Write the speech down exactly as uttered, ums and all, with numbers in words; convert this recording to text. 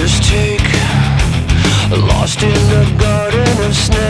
just take, lost in the garden of snakes.